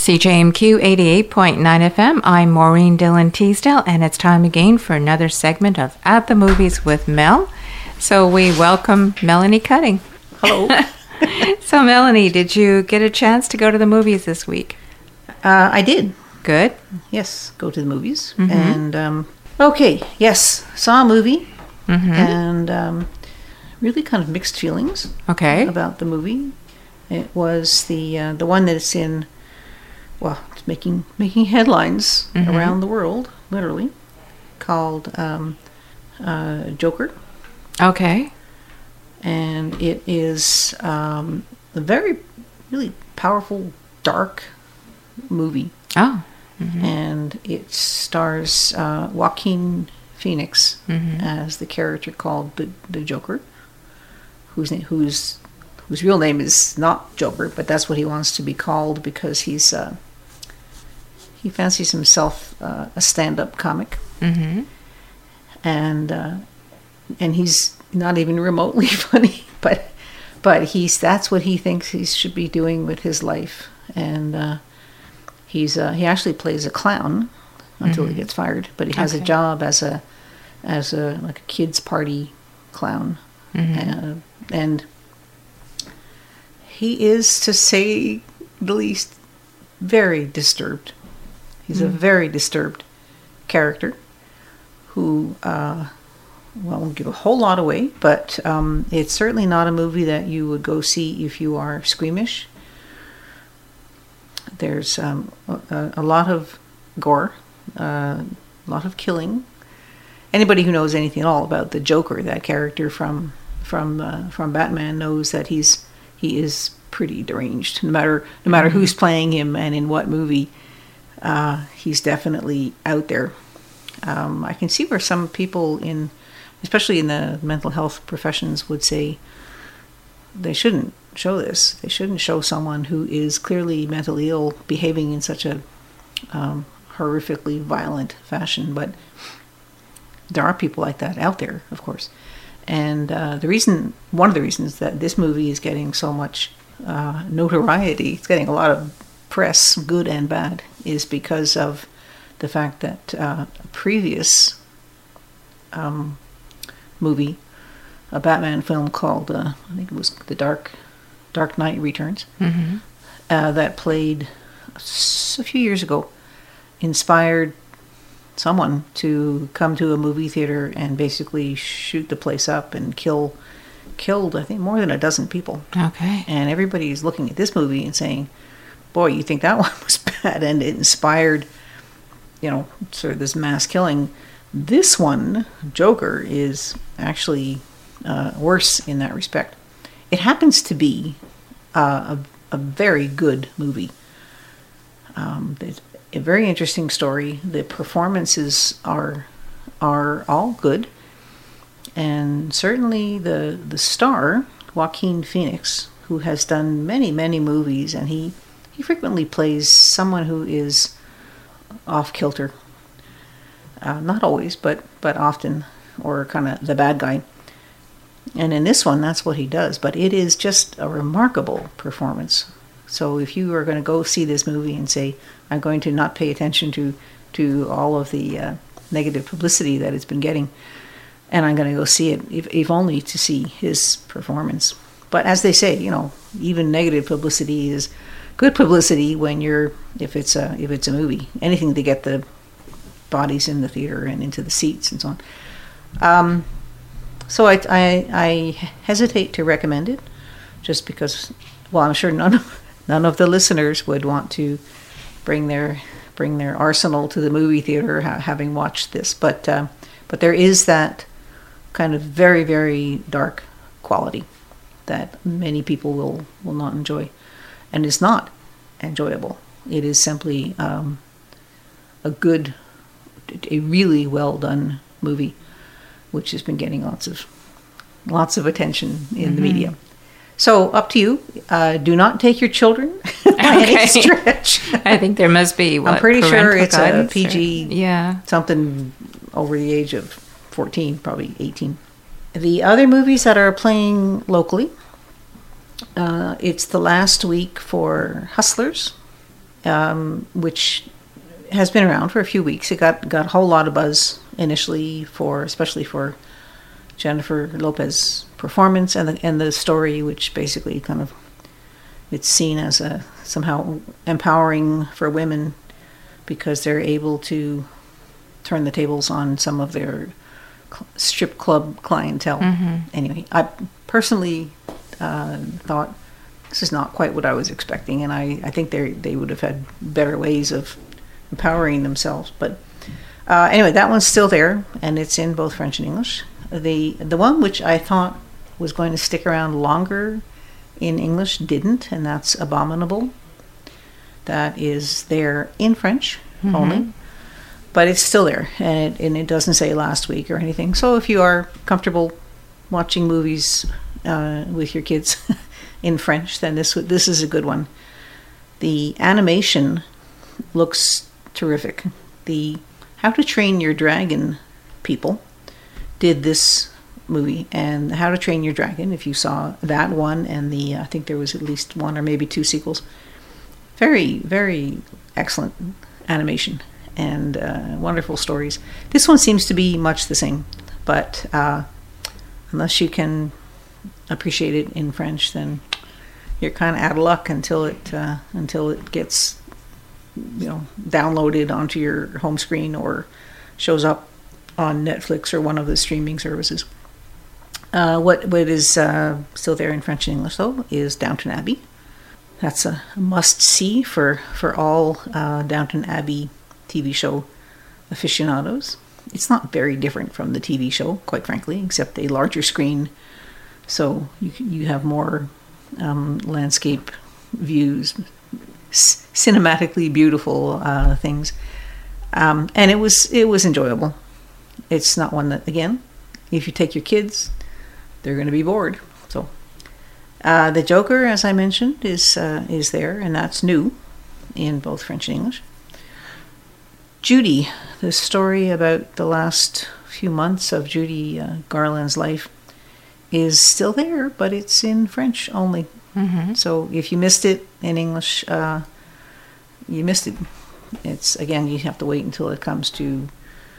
CJMQ 88.9 FM. I'm Maureen Dillon Teasdale, and it's time again for another segment of At the Movies with Mel. So we welcome Melanie Cutting. Hello. So Melanie, did you get a chance to go to the movies this week? I did. Good. Yes, go to the movies. Mm-hmm. And, yes, saw a movie. Mm-hmm. And really kind of mixed feelings about the movie. It was the one that's in... Well, it's making headlines around the world, literally, called Joker. Okay. And it is a very, really powerful, dark movie. Oh. Mm-hmm. And it stars Joaquin Phoenix as the character called the Joker, whose real name is not Joker, but that's what he wants to be called because he fancies himself a stand-up comic, and he's not even remotely funny, but that's what he thinks he should be doing with his life, and he actually plays a clown until he gets fired, but he has a job as a like a kids party clown, and he is, to say the least, very disturbed. He's a very disturbed character who, won't give a whole lot away, but it's certainly not a movie that you would go see if you are squeamish. There's a lot of gore, a lot of killing. Anybody who knows anything at all about the Joker, that character from Batman, knows that he is pretty deranged. No matter who's playing him and in what movie, he's definitely out there. I can see where some people especially in the mental health professions, would say they shouldn't show this. They shouldn't show someone who is clearly mentally ill behaving in such a horrifically violent fashion. But there are people like that out there, of course. And one of the reasons that this movie is getting so much notoriety, it's getting a lot of press, good and bad, is because of the fact that a previous movie, a Batman film called, I think it was The Dark Knight Returns, that played a few years ago, inspired someone to come to a movie theater and basically shoot the place up and killed, I think, more than a dozen people. Okay. And everybody's looking at this movie and saying, boy, you think that one was bad, and it inspired, sort of this mass killing. This one, Joker, is actually worse in that respect. It happens to be a very good movie. It's a very interesting story. The performances are all good, and certainly the star, Joaquin Phoenix, who has done many, many movies, and he frequently plays someone who is off kilter. Not always, but often, or kind of the bad guy. And in this one, that's what he does. But it is just a remarkable performance. So if you are going to go see this movie and say, I'm going to not pay attention to all of the negative publicity that it's been getting, and I'm going to go see it, if only to see his performance. But as they say, even negative publicity is good publicity if it's a movie. Anything to get the bodies in the theater and into the seats and so on. So I hesitate to recommend it, just because, well, I'm sure none of the listeners would want to bring their arsenal to the movie theater having watched this. But there is that kind of very, very dark quality that many people will not enjoy, and it's not enjoyable. It is simply a really well done movie, which has been getting lots of attention in the media. So up to you. Do not take your children by any stretch. I think there must be. I'm pretty sure it's a PG. Something over the age of 14, probably 18. The other movies that are playing locally, it's the last week for Hustlers, which has been around for a few weeks. It got a whole lot of buzz initially, especially for Jennifer Lopez's performance and the story, which basically kind of, it's seen as a somehow empowering for women because they're able to turn the tables on some of their strip club clientele. Anyway, I personally thought this is not quite what I was expecting, and I think they would have had better ways of empowering themselves. But anyway, that one's still there, and it's in both French and English. The one which I thought was going to stick around longer in English didn't, and that's Abominable. That is there in French only, but it's still there, and it doesn't say last week or anything. So if you are comfortable watching movies with your kids in French, then this is a good one. The animation looks terrific. The How to Train Your Dragon people did this movie, and How to Train Your Dragon, if you saw that one and I think there was at least one or maybe two sequels, very, very excellent animation and wonderful stories. This one seems to be much the same, but unless you can appreciate it in French, then you're kind of out of luck until it gets downloaded onto your home screen or shows up on Netflix or one of the streaming services. What is still there in French and English, though, is Downton Abbey. That's a must-see for all Downton Abbey TV show aficionados. It's not very different from the TV show, quite frankly, except a larger screen, so you have more landscape views, cinematically beautiful things, and it was enjoyable. It's not one that, again, if you take your kids, they're going to be bored. So the Joker, as I mentioned, is there, and that's new in both French and English. Judy, the story about the last few months of Judy Garland's life, is still there, but it's in French only. So if you missed it in English, you missed it. It's, again, you have to wait until it comes to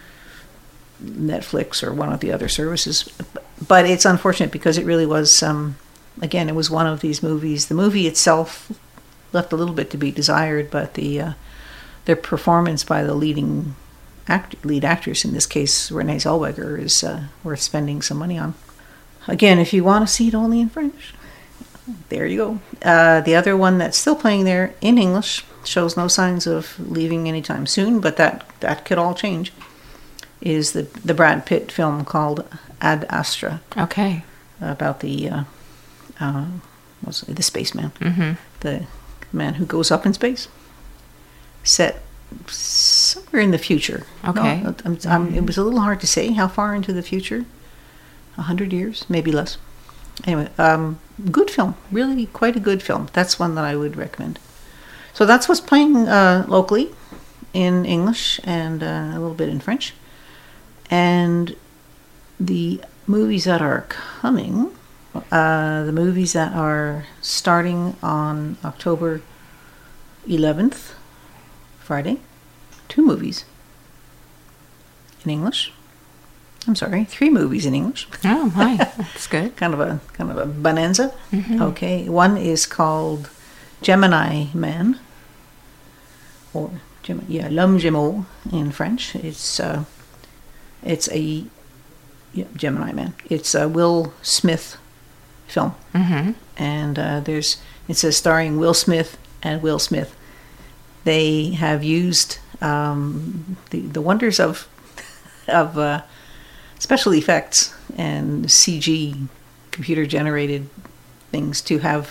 Netflix or one of the other services. But it's unfortunate because it really was, again, it was one of these movies. The movie itself left a little bit to be desired, but their performance by the lead actress, in this case Renee Zellweger, is worth spending some money on. Again, if you want to see it only in French, there you go. The other one that's still playing there in English shows no signs of leaving anytime soon, but that could all change, is the Brad Pitt film called Ad Astra. Okay. About the spaceman, the man who goes up in space, set somewhere in the future. Okay. No, it was a little hard to say how far into the future. 100 years, maybe less. Anyway, good film. Really quite a good film. That's one that I would recommend. So that's what's playing locally in English and a little bit in French. And the movies that are coming, the movies that are starting on October 11th, Friday, 2 movies in English. I'm sorry, 3 movies in English. Oh my, that's good. kind of a bonanza. Okay, one is called Gemini Man, or L'Homme Gémeaux in French. It's a Gemini Man. It's a Will Smith film, and it says starring Will Smith and Will Smith. They have used the wonders of special effects and CG, computer generated things to have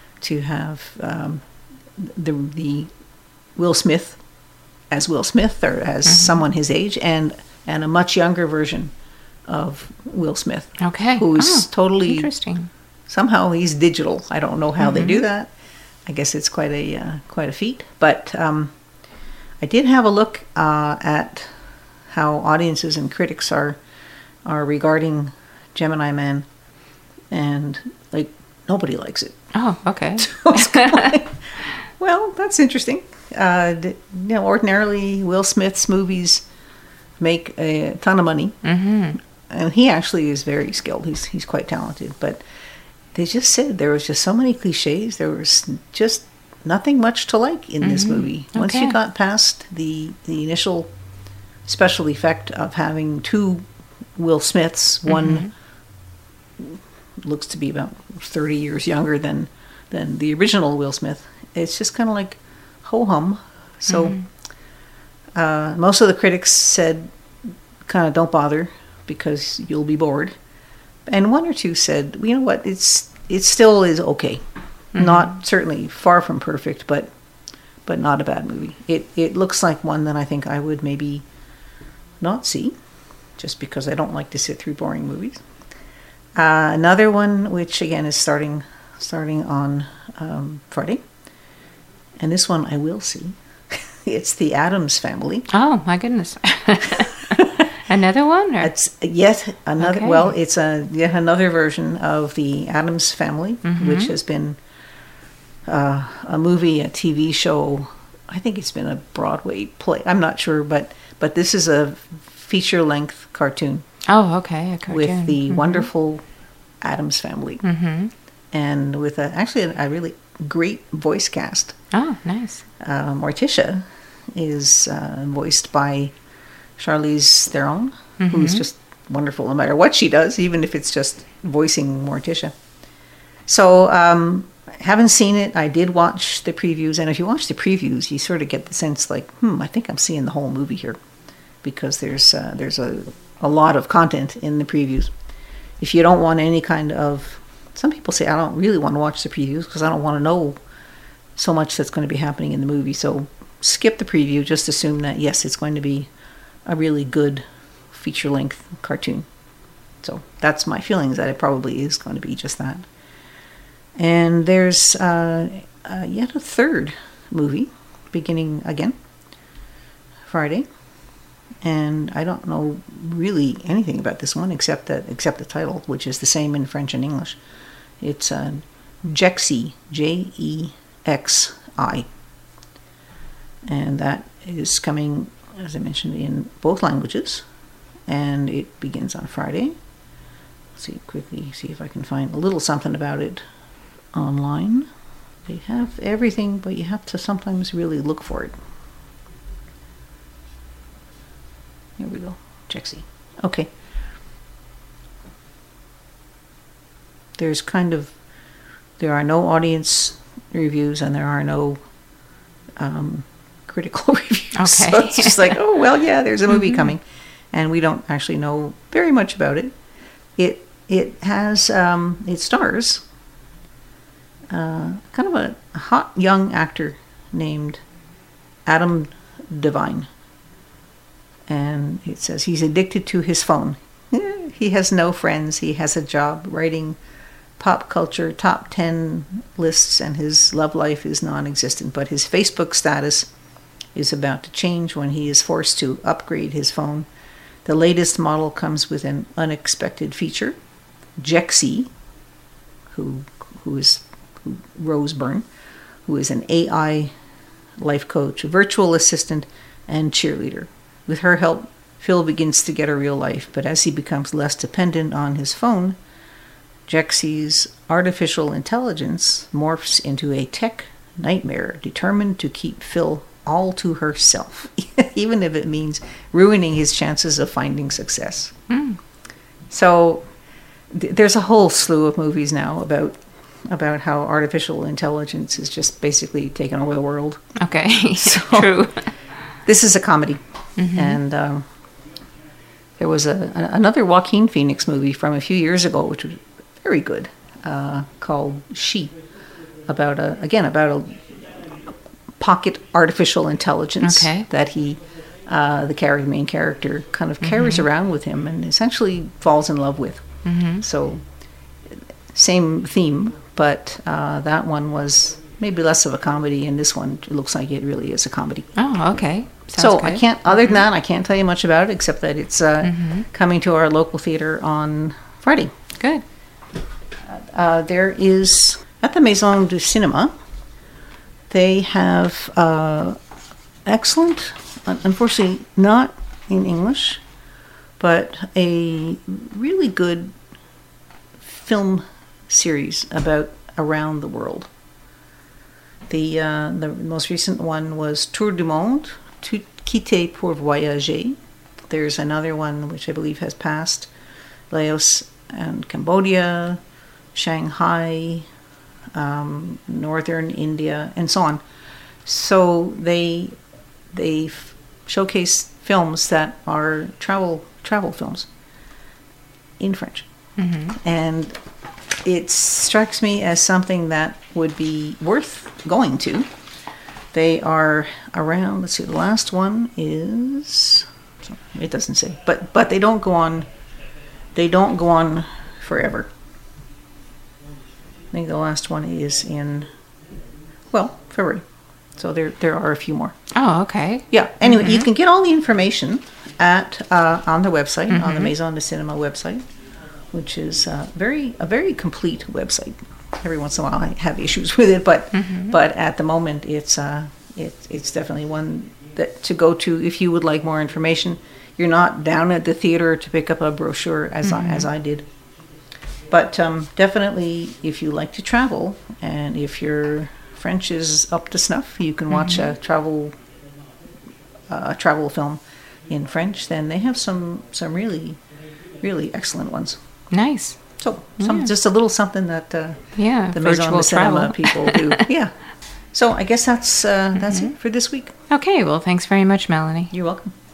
the Will Smith as Will Smith, or as someone his age, and a much younger version of Will Smith. Okay. Who's totally interesting. Somehow he's digital. I don't know how they do that. I guess it's quite a feat. But I did have a look at how audiences and critics are regarding Gemini Man, and nobody likes it. Oh, okay. So it's kind of like, well, that's interesting. Ordinarily Will Smith's movies make a ton of money, and he actually is very skilled. He's quite talented, but they just said there was just so many cliches. There was just nothing much to like in this movie. Once you got past the initial special effect of having two Will Smiths, one looks to be about 30 years younger than the original Will Smith. It's just kind of like ho-hum. So most of the critics said kind of don't bother because you'll be bored. And one or two said, you know what, it still is okay. Not certainly far from perfect, but not a bad movie. It looks like one that I think I would maybe not see, just because I don't like to sit through boring movies. Another one, which again is starting on Friday, and this one I will see. It's The Addams Family. Oh my goodness! Another one? Or? It's yet another. Okay. Well, it's yet another version of The Addams Family, which has been a movie, a TV show. I think it's been a Broadway play. I'm not sure, but this is a feature-length cartoon. Oh, okay, a cartoon. With the wonderful Addams Family. And with actually a really great voice cast. Oh, nice. Morticia is voiced by Charlize Theron, who's just wonderful no matter what she does, even if it's just voicing Morticia. So, haven't seen it. I did watch the previews, and if you watch the previews, you sort of get the sense like, I think I'm seeing the whole movie here, because there's a lot of content in the previews. If you don't want any kind of, some people say I don't really want to watch the previews because I don't want to know so much that's going to be happening in the movie. So skip the preview. Just assume that yes, it's going to be a really good feature-length cartoon. So that's my feelings, that it probably is going to be just that. And there's yet a third movie beginning again Friday. And I don't know really anything about this one except the title, which is the same in French and English. It's Jexi, Jexi, and that is coming, as I mentioned, in both languages, and it begins on Friday. Let's see if I can find a little something about it online. They have everything, but you have to sometimes really look for it. Here we go. Jexi. Okay. There are no audience reviews and there are no critical reviews. Okay. So it's just like, oh, well, yeah, there's a movie coming. And we don't actually know very much about it. It has, it stars kind of a hot young actor named Adam Devine. And it says he's addicted to his phone. He has no friends. He has a job writing pop culture top 10 lists, and his love life is non-existent. But his Facebook status is about to change when he is forced to upgrade his phone. The latest model comes with an unexpected feature. Jexi, who is Rose Byrne, who is an AI life coach, virtual assistant, and cheerleader. With her help, Phil begins to get a real life, but as he becomes less dependent on his phone, Jexi's artificial intelligence morphs into a tech nightmare, determined to keep Phil all to herself, even if it means ruining his chances of finding success. So there's a whole slew of movies now about how artificial intelligence is just basically taking over the world. Okay, so, true. This is a comedy. And there was another Joaquin Phoenix movie from a few years ago, which was very good, called She, about a pocket artificial intelligence that he, the main character, kind of carries around with him and essentially falls in love with. So, same theme, but that one was maybe less of a comedy, and this one looks like it really is a comedy. Oh, okay. Sounds so good. I can't. Other than that, I can't tell you much about it except that it's coming to our local theater on Friday. Good. There is at the Maison du Cinéma. They have excellent, unfortunately not in English, but a really good film series about around the world. The most recent one was Tour du Monde, Quitter pour voyager. There's another one which I believe has passed, Laos and Cambodia, Shanghai, northern India, and so on. So they showcase films that are travel films in French. And it strikes me as something that would be worth going to. They are around, let's see, the last one is, it doesn't say, but they don't go on forever. I think the last one is in, well, February. So there are a few more. Oh, okay. Yeah. Anyway, you can get all the information at on their website, on the Maison de Cinema website, which is a very complete website. Every once in a while, I have issues with it, but at the moment, it's definitely one that to go to if you would like more information. You're not down at the theater to pick up a brochure as I did. But definitely, if you like to travel and if your French is up to snuff, you can watch a travel film in French. Then they have some really, really excellent ones. Nice. So just a little something that the Maison de Cinema people do. Yeah. So I guess that's it for this week. Okay. Well, thanks very much, Melanie. You're welcome.